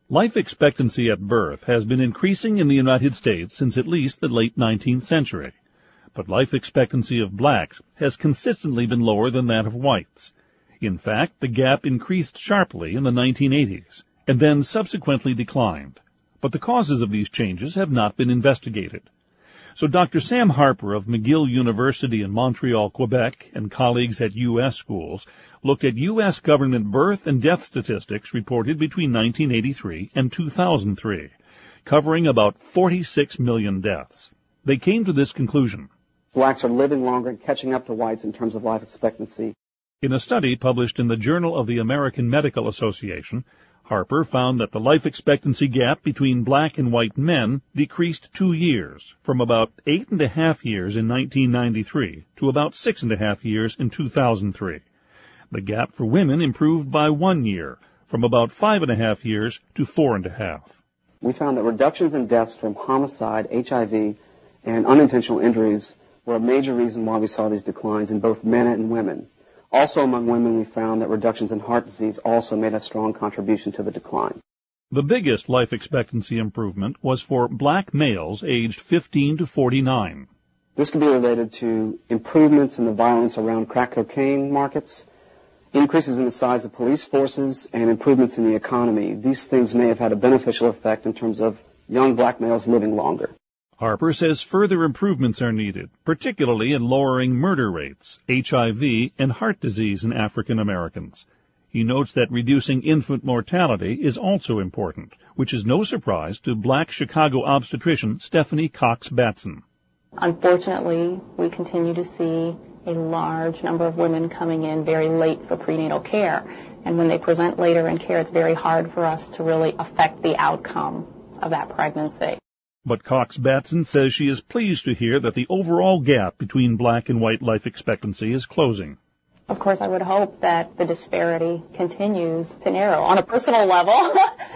Life expectancy at birth has been increasing in the United States since at least the late 19th century. But life expectancy of blacks has consistently been lower than that of whites. In fact, the gap increased sharply in the 1980s and then subsequently declined. But the causes of these changes have not been investigated. So Dr. Sam Harper of McGill University in Montreal, Quebec, and colleagues at U.S. schools looked at U.S. government birth and death statistics reported between 1983 and 2003, covering about 46 million deaths. They came to this conclusion. Blacks are living longer and catching up to whites in terms of life expectancy. In a study published in the Journal of the American Medical Association, Harper found that the life expectancy gap between black and white men decreased 2 years, from about 8.5 years in 1993 to about 6.5 years in 2003. The gap for women improved by 1 year, from about 5.5 years to 4.5. We found that reductions in deaths from homicide, HIV, and unintentional injuries were a major reason why we saw these declines in both men and women. Also among women, we found that reductions in heart disease also made a strong contribution to the decline. The biggest life expectancy improvement was for black males aged 15 to 49. This could be related to improvements in the violence around crack cocaine markets, increases in the size of police forces, and improvements in the economy. These things may have had a beneficial effect in terms of young black males living longer. Harper says further improvements are needed, particularly in lowering murder rates, HIV, and heart disease in African Americans. He notes that reducing infant mortality is also important, which is no surprise to black Chicago obstetrician Stephanie Cox Batson. Unfortunately, we continue to see a large number of women coming in very late for prenatal care. And when they present later in care, it's very hard for us to really affect the outcome of that pregnancy. But Cox Batson says she is pleased to hear that the overall gap between black and white life expectancy is closing. Of course, I would hope that the disparity continues to narrow on a personal level,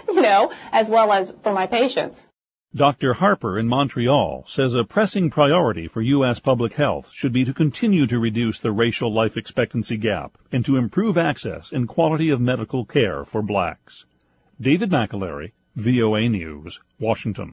as well as for my patients. Dr. Harper in Montreal says a pressing priority for U.S. public health should be to continue to reduce the racial life expectancy gap and to improve access and quality of medical care for blacks. David McAlery, VOA News, Washington.